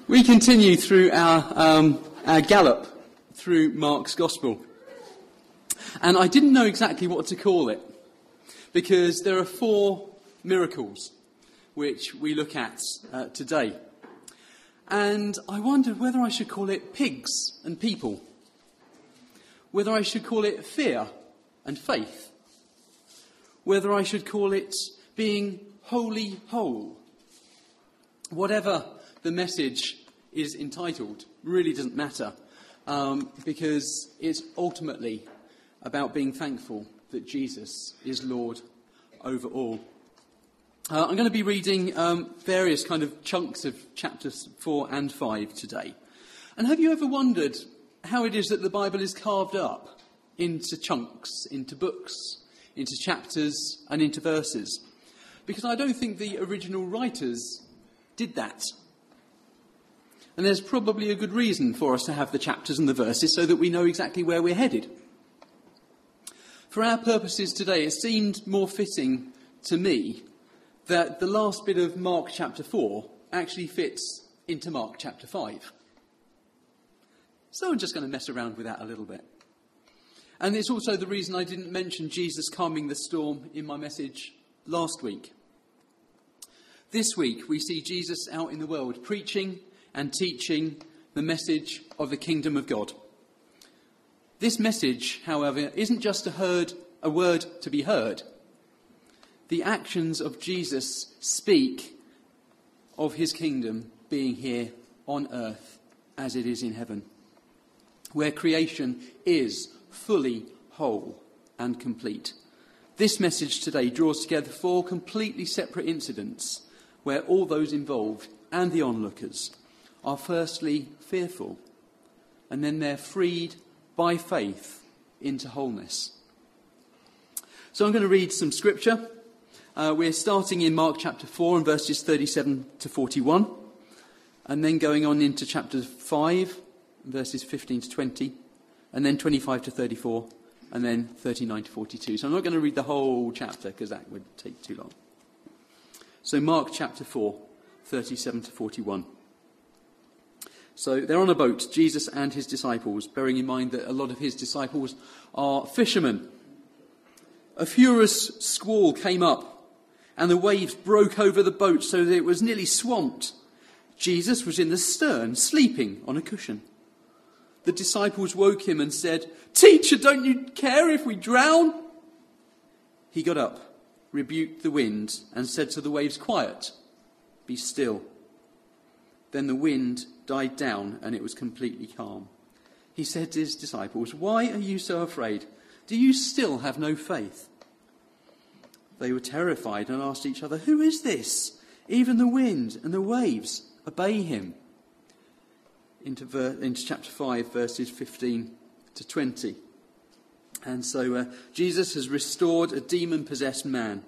We continue through our gallop through Mark's Gospel. And I didn't know exactly what to call it, because there are 4 miracles which we look at today. And I wondered whether I should call it pigs and people, whether I should call it fear and faith, whether I should call it being wholly whole. Whatever the message is entitled really doesn't matter, because it's ultimately about being thankful that Jesus is Lord over all. I'm going to be reading various kind of chunks of chapters 4 and 5 today. And have you ever wondered how it is that the Bible is carved up into chunks, into books, into chapters and into verses? Because I don't think the original writers did that. And there's probably a good reason for us to have the chapters and the verses so that we know exactly where we're headed. For our purposes today, it seemed more fitting to me that the last bit of Mark chapter 4 actually fits into Mark chapter 5. So I'm just going to mess around with that a little bit. And it's also the reason I didn't mention Jesus calming the storm in my message last week. This week we see Jesus out in the world preaching and teaching the message of the kingdom of God. This message, however, isn't just a word to be heard. The actions of Jesus speak of his kingdom being here on earth as it is in heaven, where creation is fully whole and complete. This message today draws together 4 completely separate incidents where all those involved and the onlookers are firstly fearful, and then they're freed by faith into wholeness. So I'm going to read some scripture. We're starting in Mark chapter 4 and verses 37 to 41, and then going on into chapter 5, verses 15 to 20, and then 25 to 34, and then 39 to 42. So I'm not going to read the whole chapter because that would take too long. So Mark chapter 4, 37 to 41. So they're on a boat, Jesus and his disciples, bearing in mind that a lot of his disciples are fishermen. A furious squall came up, and the waves broke over the boat so that it was nearly swamped. Jesus was in the stern, sleeping on a cushion. The disciples woke him and said, "Teacher, don't you care if we drown?" He got up, rebuked the wind, and said to the waves, "Quiet, be still." Then the wind died down and it was completely calm. He said to his disciples, "Why are you so afraid? Do you still have no faith?" They were terrified and asked each other, "Who is this? Even the wind and the waves obey him." Into chapter 5, verses 15 to 20. And so Jesus has restored a demon-possessed man.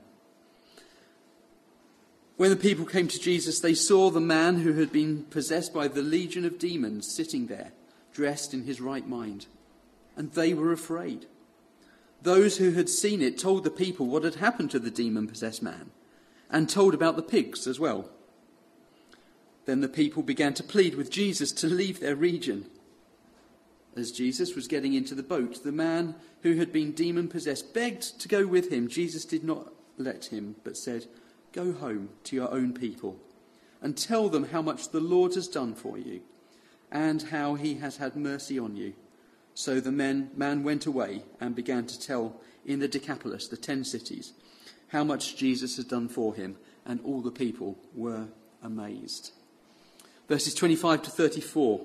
When the people came to Jesus, they saw the man who had been possessed by the legion of demons sitting there, dressed in his right mind. And they were afraid. Those who had seen it told the people what had happened to the demon-possessed man, and told about the pigs as well. Then the people began to plead with Jesus to leave their region. As Jesus was getting into the boat, the man who had been demon-possessed begged to go with him. Jesus did not let him, but said, "Go home to your own people and tell them how much the Lord has done for you and how he has had mercy on you." So the man went away and began to tell in the Decapolis, the 10 cities, how much Jesus had done for him, and all the people were amazed. Verses 25 to 34.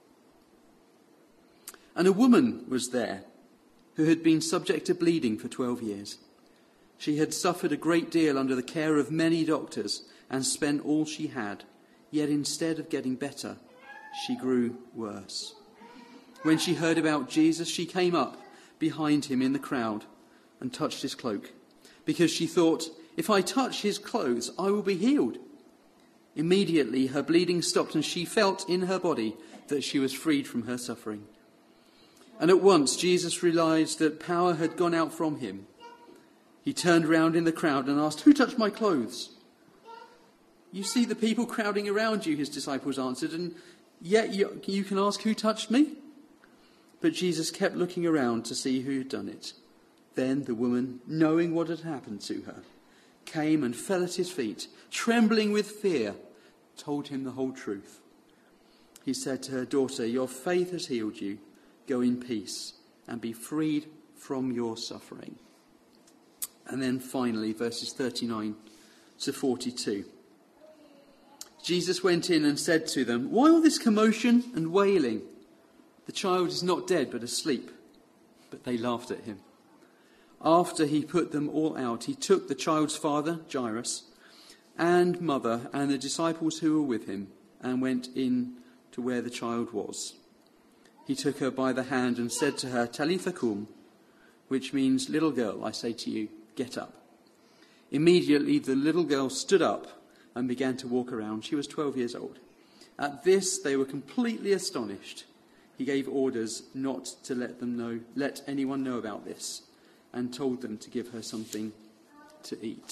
And a woman was there who had been subject to bleeding for 12 years. She had suffered a great deal under the care of many doctors and spent all she had. Yet instead of getting better, she grew worse. When she heard about Jesus, she came up behind him in the crowd and touched his cloak, because she thought, "If I touch his clothes, I will be healed." Immediately her bleeding stopped, and she felt in her body that she was freed from her suffering. And at once Jesus realized that power had gone out from him. He turned round in the crowd and asked, "Who touched my clothes?" You see the people crowding around you, his disciples answered, and yet you can ask, who touched me? But Jesus kept looking around to see who had done it. Then the woman, knowing what had happened to her, came and fell at his feet, trembling with fear, told him the whole truth. He said to her, "Daughter, your faith has healed you. Go in peace and be freed from your suffering." And then finally, verses 39 to 42. Jesus went in and said to them, "Why all this commotion and wailing? The child is not dead, but asleep." But they laughed at him. After he put them all out, he took the child's father, Jairus, and mother, and the disciples who were with him, and went in to where the child was. He took her by the hand and said to her, "Talitha kum," which means, "Little girl, I say to you, get up." Immediately the little girl stood up and began to walk around. She was 12 years old. At this they were completely astonished. He gave orders not to let anyone know about this, and told them to give her something to eat.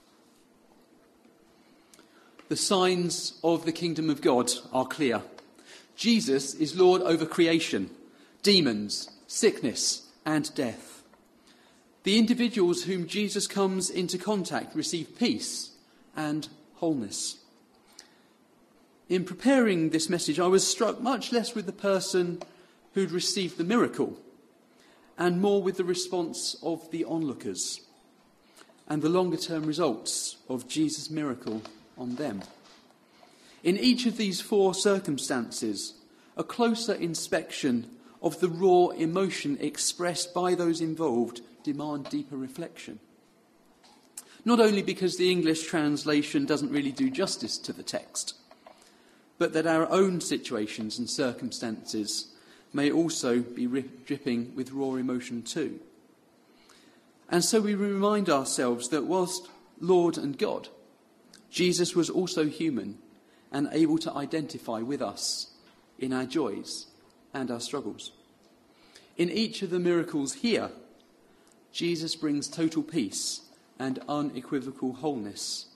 The signs of the kingdom of God are clear. Jesus is Lord over creation, demons, sickness, and death. The individuals whom Jesus comes into contact receive peace and wholeness. In preparing this message, I was struck much less with the person who'd received the miracle, and more with the response of the onlookers and the longer-term results of Jesus' miracle on them. In each of these four circumstances, a closer inspection of the raw emotion expressed by those involved demand deeper reflection. Not only because the English translation doesn't really do justice to the text, but that our own situations and circumstances may also be dripping with raw emotion too. And so we remind ourselves that whilst Lord and God, Jesus was also human and able to identify with us in our joys and our struggles. In each of the miracles here, Jesus brings total peace and unequivocal wholeness.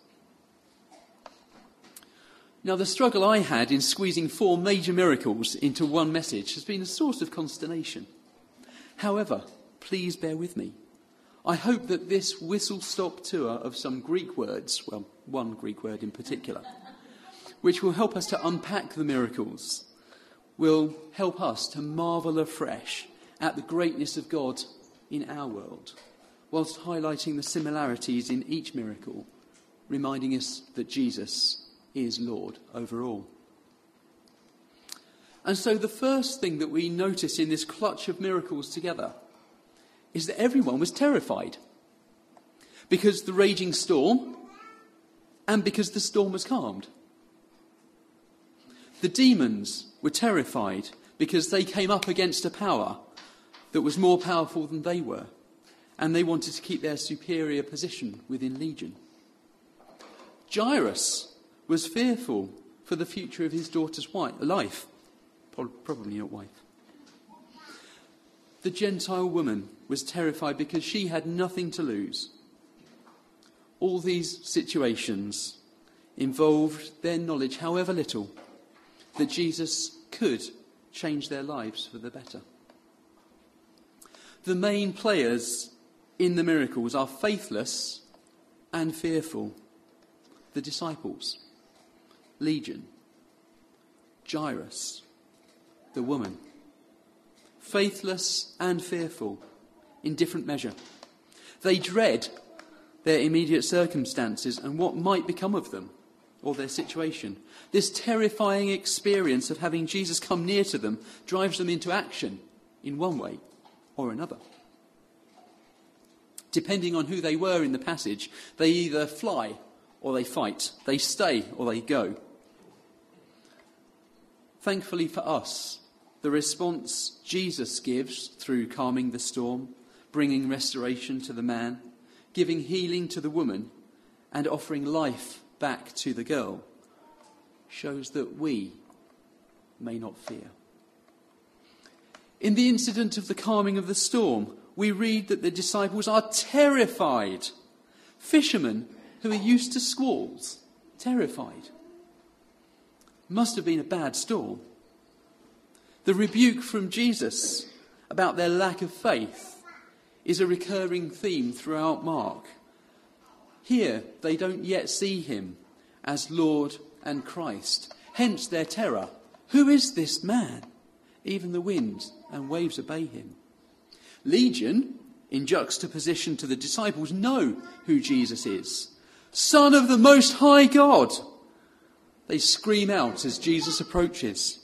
Now, the struggle I had in squeezing four major miracles into one message has been a source of consternation. However, please bear with me. I hope that this whistle-stop tour of some Greek words, well, one Greek word in particular, which will help us to unpack the miracles, will help us to marvel afresh at the greatness of God in our world, whilst highlighting the similarities in each miracle, reminding us that Jesus is Lord over all. And so the first thing that we notice in this clutch of miracles together is that everyone was terrified because the raging storm and because the storm was calmed. The demons were terrified because they came up against a power that was more powerful than they were, and they wanted to keep their superior position within Legion. Jairus was fearful for the future of his daughter's life. Probably not wife. The Gentile woman was terrified because she had nothing to lose. All these situations involved their knowledge, however little, that Jesus could change their lives for the better. The main players in the miracles are faithless and fearful. The disciples, Legion, Jairus, the woman. Faithless and fearful in different measure. They dread their immediate circumstances and what might become of them or their situation. This terrifying experience of having Jesus come near to them drives them into action in one way or another. Depending on who they were in the passage, they either fly or they fight. They stay or they go. Thankfully for us, the response Jesus gives through calming the storm, bringing restoration to the man, giving healing to the woman, and offering life back to the girl, shows that we may not fear. In the incident of the calming of the storm, we read that the disciples are terrified. Fishermen who are used to squalls terrified. Must have been a bad storm. The rebuke from Jesus about their lack of faith is a recurring theme throughout Mark. Here, they don't yet see him as Lord and Christ, hence their terror. Who is this man? Even the wind and waves obey him. Legion, in juxtaposition to the disciples, know who Jesus is. Son of the Most High God. They scream out as Jesus approaches.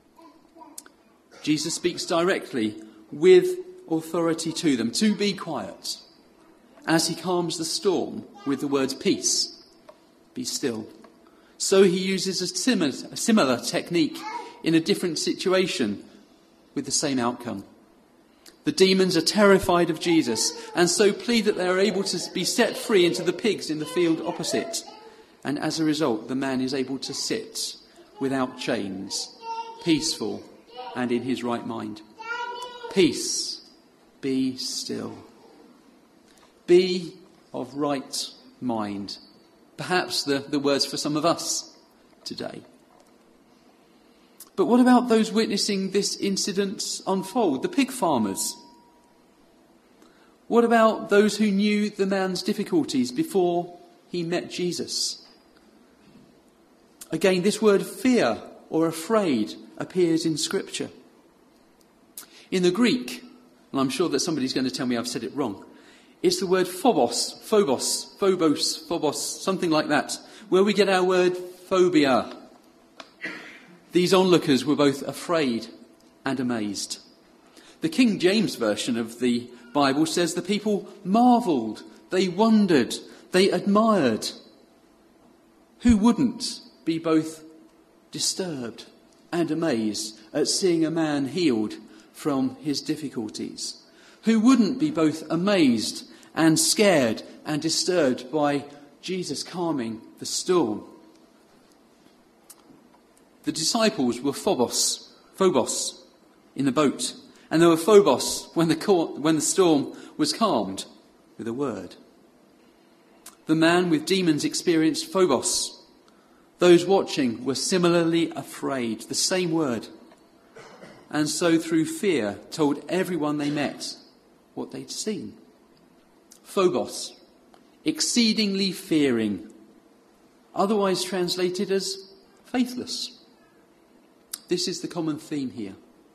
Jesus speaks directly with authority to them to be quiet as he calms the storm with the words, peace, be still. So he uses a similar technique in a different situation with the same outcome. The demons are terrified of Jesus and so plead that they are able to be set free into the pigs in the field opposite. And as a result, the man is able to sit without chains, peaceful and in his right mind. Peace, be still. Be of right mind. Perhaps the words for some of us today. But what about those witnessing this incident unfold? The pig farmers? What about those who knew the man's difficulties before he met Jesus? Again, this word fear or afraid appears in Scripture. In the Greek, and I'm sure that somebody's going to tell me I've said it wrong, it's the word phobos, something like that, where we get our word phobia. These onlookers were both afraid and amazed. The King James Version of the Bible says the people marvelled, they wondered, they admired. Who wouldn't be both disturbed and amazed at seeing a man healed from his difficulties? Who wouldn't be both amazed and scared and disturbed by Jesus calming the storm? The disciples were phobos in the boat, and they were phobos when the storm was calmed with a word. The man with demons experienced phobos. Those watching were similarly afraid, the same word, and so through fear told everyone they met what they'd seen. Phobos, exceedingly fearing, otherwise translated as faithless. This is the common theme here.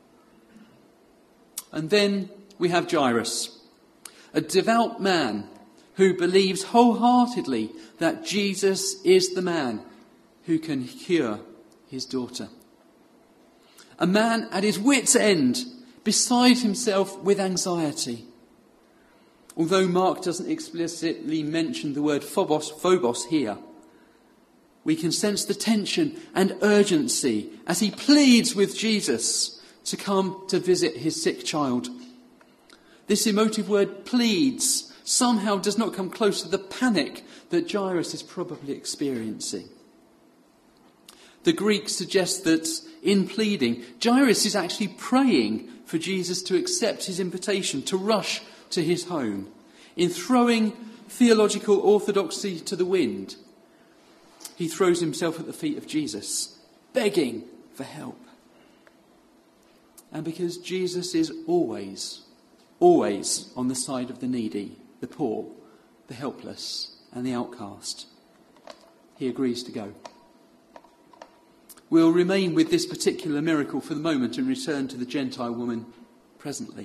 And then we have Jairus, a devout man who believes wholeheartedly that Jesus is the man who can cure his daughter. A man at his wit's end, beside himself with anxiety. Although Mark doesn't explicitly mention the word phobos here, we can sense the tension and urgency as he pleads with Jesus to come to visit his sick child. This emotive word pleads somehow does not come close to the panic that Jairus is probably experiencing. The Greek suggests that in pleading, Jairus is actually praying for Jesus to accept his invitation to rush to his home. In throwing theological orthodoxy to the wind, he throws himself at the feet of Jesus, begging for help. And because Jesus is always on the side of the needy, the poor, the helpless, and the outcast, he agrees to go. We'll remain with this particular miracle for the moment and return to the Gentile woman presently.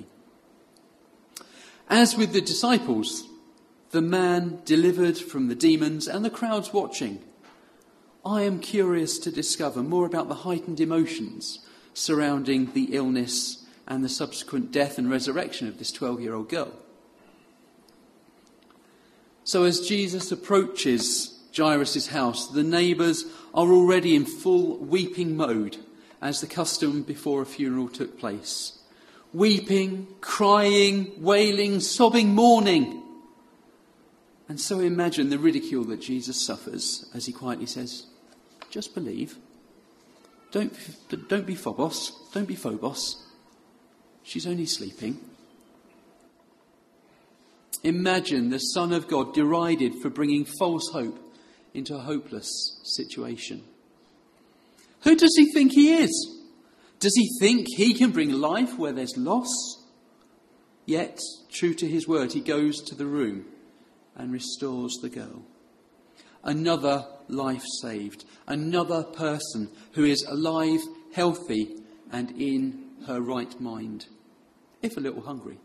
As with the disciples, the man delivered from the demons and the crowds watching, I am curious to discover more about the heightened emotions surrounding the illness and the subsequent death and resurrection of this 12-year-old girl. So as Jesus approaches Jairus' house, the neighbours are already in full weeping mode, as the custom before a funeral took place. Weeping, crying, wailing, sobbing, mourning. And so imagine the ridicule that Jesus suffers as he quietly says, just believe. Don't be phobos. Don't be phobos. She's only sleeping. Imagine the Son of God derided for bringing false hope into a hopeless situation. Who does he think he is? Does he think he can bring life where there's loss? Yet, true to his word, he goes to the room and restores the girl. Another life saved. Another person who is alive, healthy, and in her right mind, if a little hungry.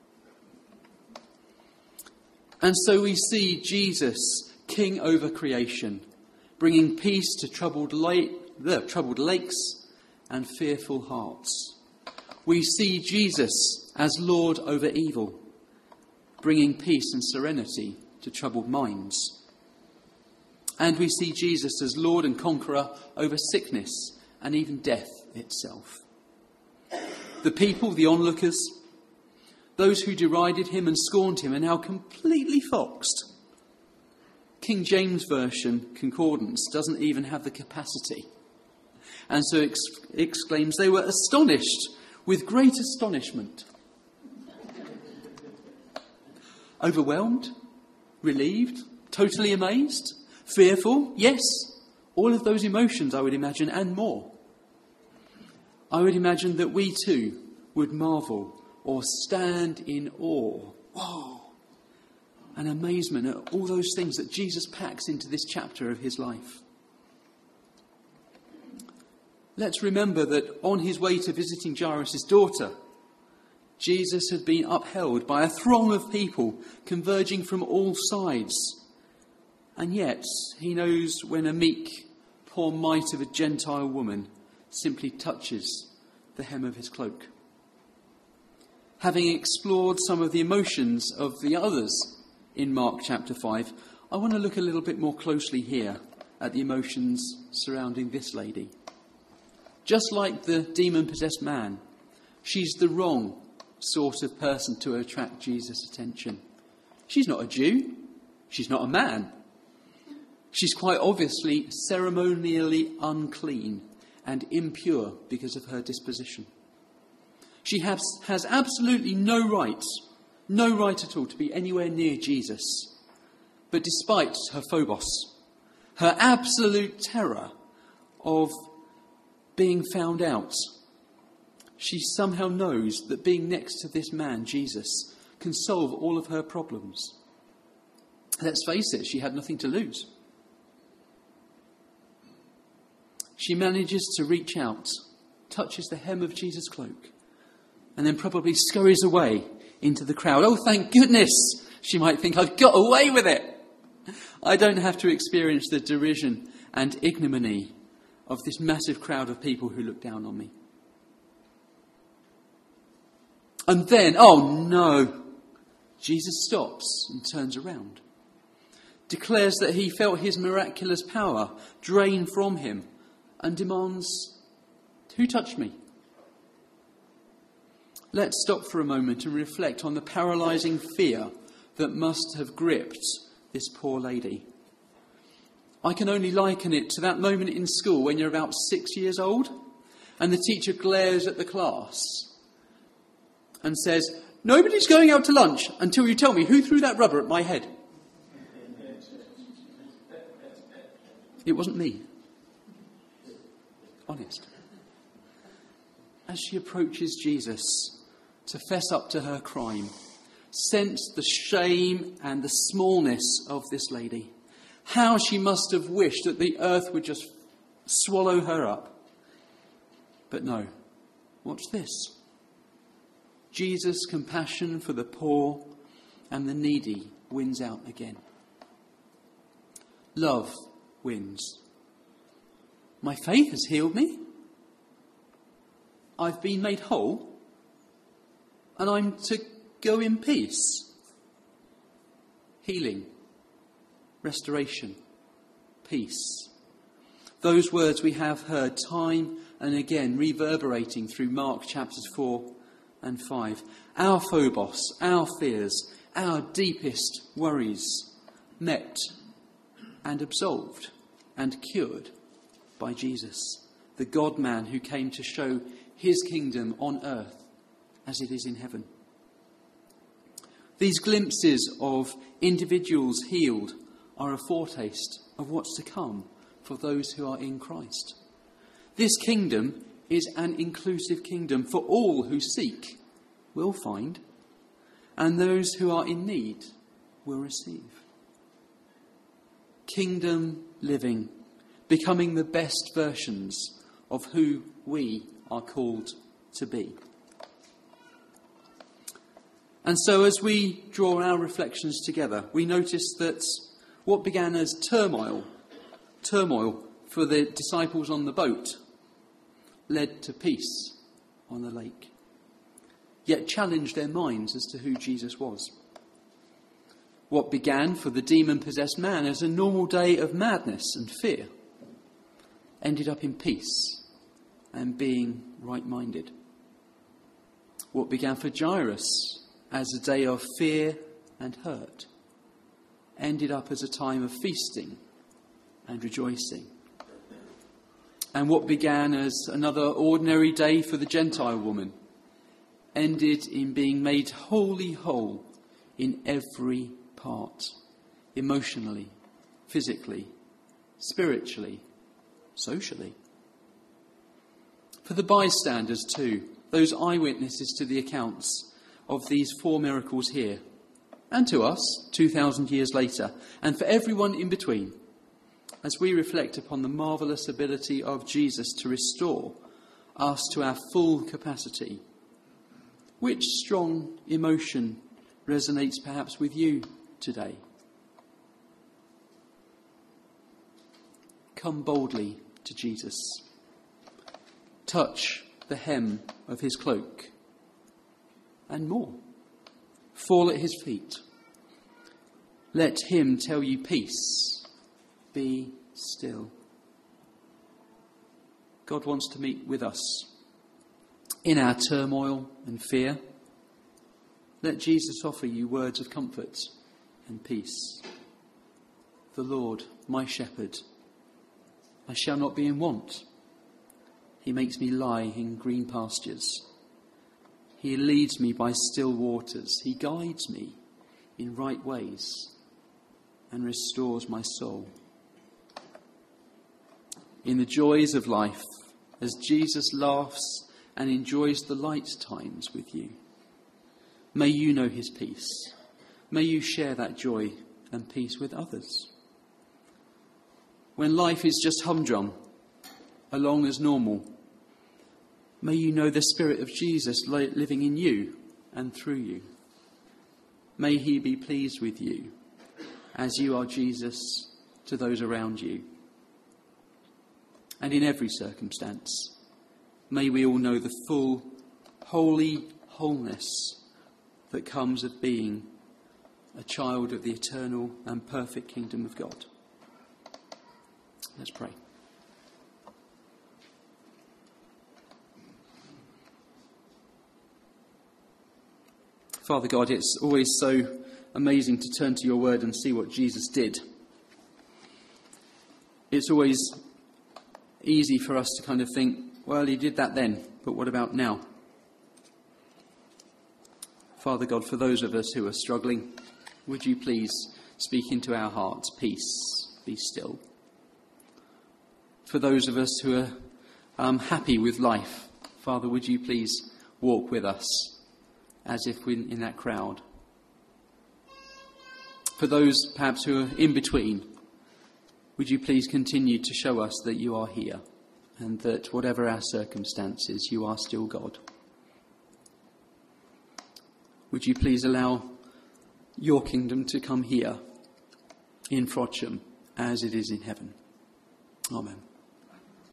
And so we see Jesus, king over creation, bringing peace to troubled lakes and fearful hearts. We see Jesus as Lord over evil, bringing peace and serenity to troubled minds. And we see Jesus as Lord and conqueror over sickness and even death itself. The people, the onlookers, those who derided him and scorned him are now completely foxed. King James Version Concordance doesn't even have the capacity. And so exclaims, they were astonished with great astonishment. Overwhelmed, relieved, totally amazed, fearful, yes, all of those emotions I would imagine and more. I would imagine that we too would marvel or stand in awe, whoa, and amazement at all those things that Jesus packs into this chapter of his life. Let's remember that on his way to visiting Jairus' daughter, Jesus had been upheld by a throng of people converging from all sides. And yet, he knows when a meek, poor mite of a Gentile woman simply touches the hem of his cloak. Having explored some of the emotions of the others in Mark chapter 5, I want to look a little bit more closely here at the emotions surrounding this lady. Just like the demon-possessed man, she's the wrong sort of person to attract Jesus' attention. She's not a Jew. She's not a man. She's quite obviously ceremonially unclean and impure because of her disposition. She has absolutely no right at all to be anywhere near Jesus. But despite her phobos, her absolute terror of being found out, she somehow knows that being next to this man, Jesus, can solve all of her problems. Let's face it, she had nothing to lose. She manages to reach out, touches the hem of Jesus' cloak, and then probably scurries away into the crowd. Oh, thank goodness, she might think, I've got away with it. I don't have to experience the derision and ignominy of this massive crowd of people who look down on me. And then, oh no, Jesus stops and turns around, declares that he felt his miraculous power drain from him, and demands, who touched me? Let's stop for a moment and reflect on the paralysing fear that must have gripped this poor lady. I can only liken it to that moment in school when you're about 6 years old and the teacher glares at the class and says, nobody's going out to lunch until you tell me who threw that rubber at my head. It wasn't me. Honest. As she approaches Jesus to fess up to her crime, sense the shame and the smallness of this lady. How she must have wished that the earth would just swallow her up. But no. Watch this. Jesus' compassion for the poor and the needy wins out again. Love wins. My faith has healed me. I've been made whole. And I'm to go in peace. Healing. Restoration. Peace. Those words we have heard time and again reverberating through Mark chapters 4 and 5. Our phobos, our fears, our deepest worries met and absolved and cured by Jesus, the God-man who came to show his kingdom on earth as it is in heaven. These glimpses of individuals healed are a foretaste of what's to come for those who are in Christ. This kingdom is an inclusive kingdom, for all who seek will find, and those who are in need will receive. Kingdom living, becoming the best versions of who we are called to be. And so as we draw our reflections together, we notice that what began as turmoil for the disciples on the boat, led to peace on the lake, yet challenged their minds as to who Jesus was. What began for the demon-possessed man as a normal day of madness and fear ended up in peace and being right-minded. What began for Jairus as a day of fear and hurt ended up as a time of feasting and rejoicing. And what began as another ordinary day for the Gentile woman ended in being made wholly whole in every part, emotionally, physically, spiritually, socially. For the bystanders too, those eyewitnesses to the accounts of these 4 miracles here, and to us 2,000 years later, and for everyone in between, as we reflect upon the marvellous ability of Jesus to restore us to our full capacity. Which strong emotion resonates perhaps with you today? Come boldly to Jesus. Touch the hem of his cloak. And more. Fall at his feet. Let him tell you peace. Be still. God wants to meet with us in our turmoil and fear. Let Jesus offer you words of comfort and peace. The Lord, my shepherd, I shall not be in want. He makes me lie in green pastures. He leads me by still waters. He guides me in right ways and restores my soul. In the joys of life, as Jesus laughs and enjoys the light times with you, may you know his peace. May you share that joy and peace with others. When life is just humdrum, along as normal, may you know the Spirit of Jesus living in you and through you. May he be pleased with you as you are Jesus to those around you. And in every circumstance, may we all know the full, holy wholeness that comes of being a child of the eternal and perfect kingdom of God. Let's pray. Father God, it's always so amazing to turn to your word and see what Jesus did. It's always easy for us to kind of think, well, he did that then, but what about now? Father God, for those of us who are struggling, would you please speak into our hearts, peace, be still. For those of us who are happy with life, Father, would you please walk with us as if we're in that crowd. For those perhaps who are in between, would you please continue to show us that you are here and that whatever our circumstances, you are still God. Would you please allow your kingdom to come here in Frodsham as it is in heaven. Amen.